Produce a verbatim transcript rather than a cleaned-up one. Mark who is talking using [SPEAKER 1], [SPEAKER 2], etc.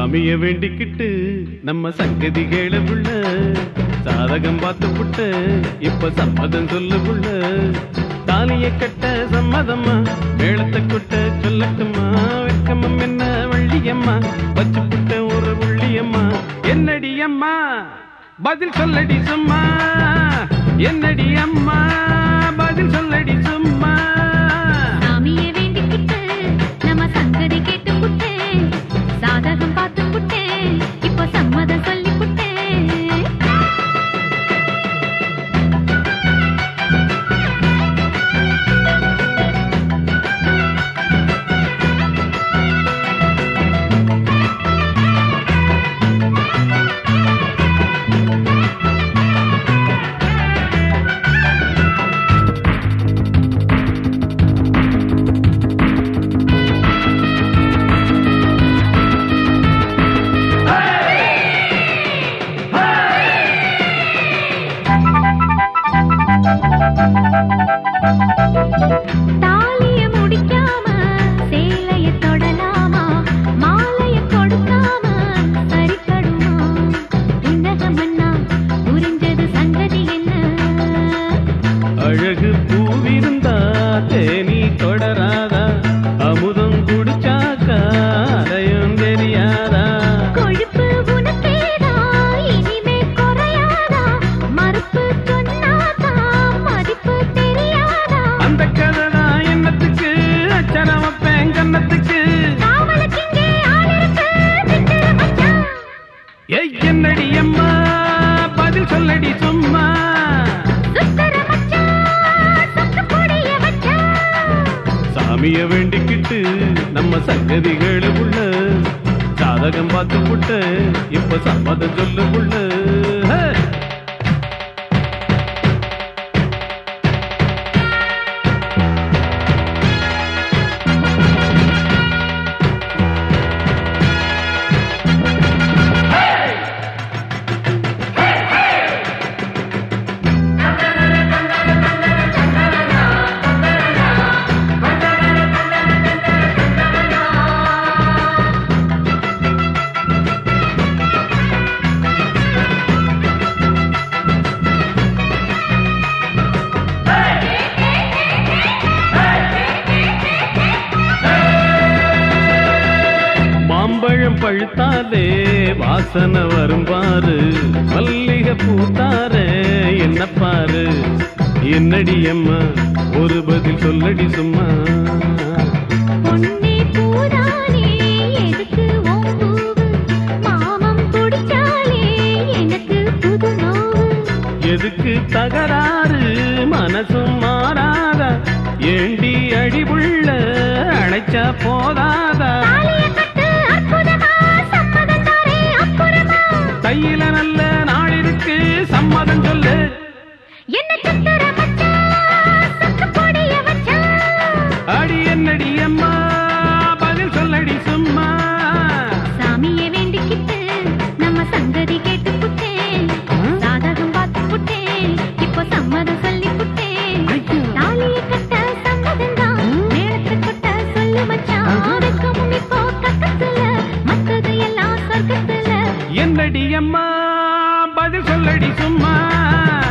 [SPEAKER 1] சாமிய வேண்டிக்கிட்டு நம்ம சங்கதி கேள புள்ள, சாதகம் பார்த்து புட்ட இப்ப சம்மதம் சொல்லு புள்ள. தாலிய கட்ட சம்மதம்மா, மேளத்தை கொட்ட சொல்லட்டுமா, வெக்கமம் என்ன வள்ளியம்மா, வச்சு புட்ட ஒரு புள்ளியம்மா. என்னடி அம்மா பதில் சொல்லடி சும்மா, என்னடி அம்மா பதில் சொல்லடி சும்மா.
[SPEAKER 2] சாமிய வேண்டிக்கிட்டு நம்ம சங்கதி கேட்டு புட்டே, சாதகம் பார்த்து புட்டே இப்ப சம்மதம் சொல்லி புட்டே. தாலிய முடிக்காம சேலைய தொடலாமா, மாலைய கொடுக்காம சரிப்படுமா, உன்னகமன்னா புரிஞ்சது சங்கதி என்ன.
[SPEAKER 1] அழகு பூவிருந்தா தேனி தொடராதா, அமுதம் குடிச்சாக்கா அலையும் தெரியாதா.
[SPEAKER 2] கொழுப்பு உனக்கேதா இனிமே குறையாதா, மறுப்பு சொன்னாதா மதிப்பு தெரியாதா.
[SPEAKER 1] அந்த கதனா என்னத்துக்கு அச்சரம் வைப்பேன் கன்னத்துக்கு.
[SPEAKER 2] காவலுக்கிங்கே ஆளிருக்கு விட்டுற மச்சான்.
[SPEAKER 1] ஏய் என்னடி அம்மா பதில் சொல்லடி சும்மா.
[SPEAKER 2] சுத்தர மச்சான் சொக்கு பொடிய மச்சான்.
[SPEAKER 1] சாமிய வேண்டிக்கிட்டு நம்ம சங்கதிகள் உள்ள, சாதகம் பார்த்து புட்ட இப்ப சம்மதம் சொல்லு புள்ள. மாம்பழம் பழுத்தாலே வாசனை வரும் பாரு, மல்லிகை பூத்தாரே என்ன பாரு. என்னடி அம்மா ஒரு பதில் சொல்லடி சும்மா.
[SPEAKER 2] பொன்னே பூதானே எதுக்கு உன் பூவு, மாமம் குடிச்சாலே எனக்கு புது நோவு.
[SPEAKER 1] எதுக்கு தகராறு மனசும் மாறாதா, ஏண்டி அடிவுள்ள அழைச்சா போதாதா.
[SPEAKER 2] தாலிய கட்டு அற்புதமா, சம்மதம் தாரே அப்புறமா.
[SPEAKER 1] கையில நல்ல நாள் இருக்கு சம்மதம் சொல்லு.
[SPEAKER 2] என்ன சுத்தர மச்சான் சொக்கு பொடிய மச்சான்.
[SPEAKER 1] அடி என்னடி அம்மா பதில் சொல்லடி சும்மா.
[SPEAKER 2] சாமியை வேண்டிக்கிட்டு நம்ம சங்கதி கேட்டு புட்டேன், சாதகம் பார்த்து புட்டேன் இப்போ சம்மதம் சொல்லி புட்டேன். தாலிய கட்ட சம்மதம் தான், மேளத்தை கொட்ட சொல்லு மச்சான். வெக்கமும் இப்போ கக்கத்துல, மத்தது எல்லாம் சொர்க்கத்துல.
[SPEAKER 1] என்னடி அம்மா பதில் சொல்லடி சும்மா.